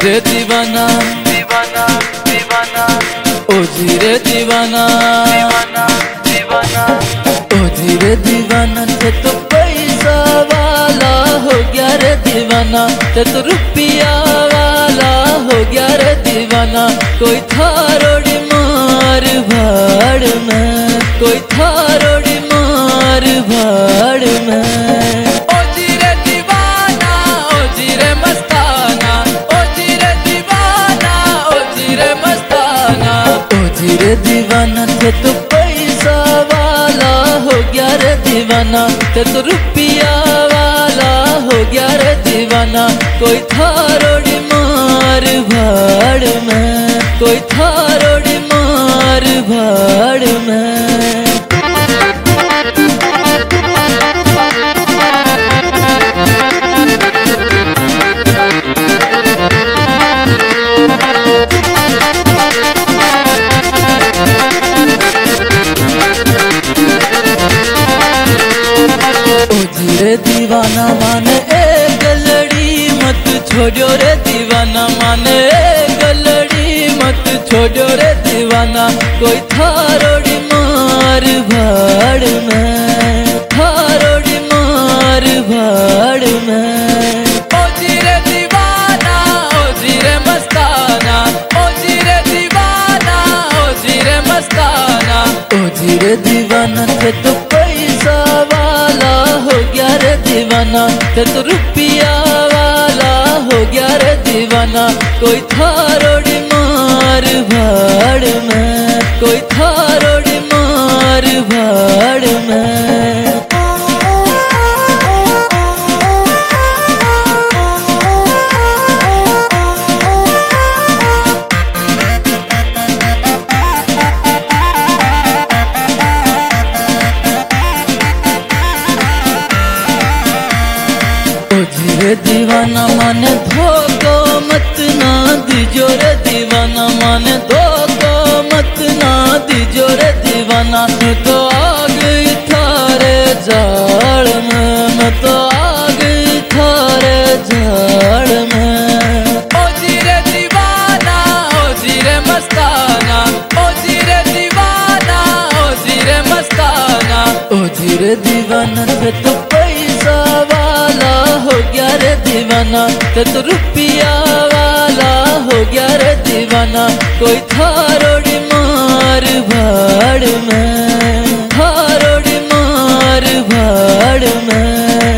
रे दीवाना दीवाना दीवाना, ओ जी रे दीवाना दीवाना दीवाना, ओ जी रे दीवाना। ते तो पैसा वाला हो गया रे दीवाना, ते तो रुपया वाला हो गया रे दीवाना। कोई थारोड़ी मार भाड़ में, कोई थारोड़ी मार भाड़ में। ओ जी रे दीवाना, ओ जी रे मस्ताना, ओ जी रे दीवाना, ओ जी रे मस्ताना, ओ जी रे दीवाना। ते तो पैसा वाला हो गया रे दीवाना, ते तो रुपया वाला हो गया रे दीवाना। कोई थारोड़ी मार भाड़ में, कोई थारोड़ी मार भाड़ में। रे दीवाना माने एक लड़ी मत छोड़ो रे दीवाना, माने एक लड़ी मत छोड़ो रे दीवाना। कोई थारोड़ी मार भाड़ में, थारोड़ी मार भाड़ में। ओ जी रे दीवाना, ओ जी रे मस्ताना, ओ जी रे दीवाना, ओ जी रे मस्ताना, ओ जी रे दीवाना। ते तो पैसा वाला हो गया रे दीवाना, ते तो रुपया वाला हो गया रे दीवाना। कोई थारोड़ी मार भाड़ में, कोई थारोड़ी मार भाड़ में। रे दीवाना माने धोखो मत ना दीजो रे दीवाना, माने धोखो मत ना दीजो रे दीवाना। मैं तो आ गई थारे जाड़ में, मैं तो आ गई थारे जाड़ में। ओ जी रे दीवाना, ओ जी रे मस्ताना, ओ जी रे दीवाना, ओ जी रे मस्ताना, ओ जी रे दीवाना। ते तो पैसा वाला हो गया रे दीवाना, ते तो रुपया वाला हो गया रे दीवाना। कोई थारोड़ी मार भाड़ में, थारोड़ी मार भाड़ में।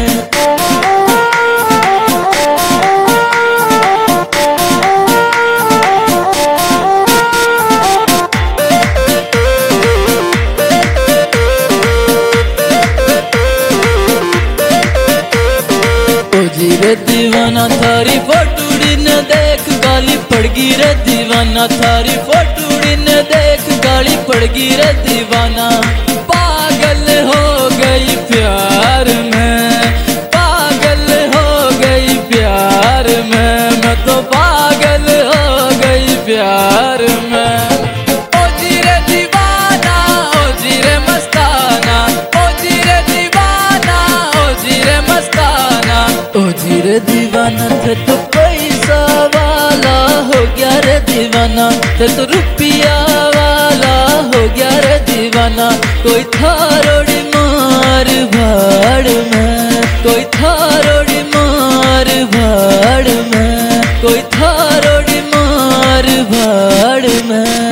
जी रे दीवाना थारी फोटूड़ी ने देख गाली पड़गी रे दीवाना, थारी फोटूड़ी ने देख गाली पड़गी रे दीवाना। पागल हो गई प्यार में, पागल हो गई प्यार में, मैं तो पागल हो गई प्यार में। ओ जी रे दीवाना, ओ जी रे मस्ताना, ओ जी रे दीवाना, ओ जी रे मस्ताना, ओ जी रे दीवाना। ते तो पैसा वाला हो गया रे दीवाना, ते तो रुपया वाला हो गया रे दीवाना। कोई थारोड़ी मार भाड़ में, कोई थारोड़ी मार भाड़ में, कोई थारोड़ी मार भाड़ में।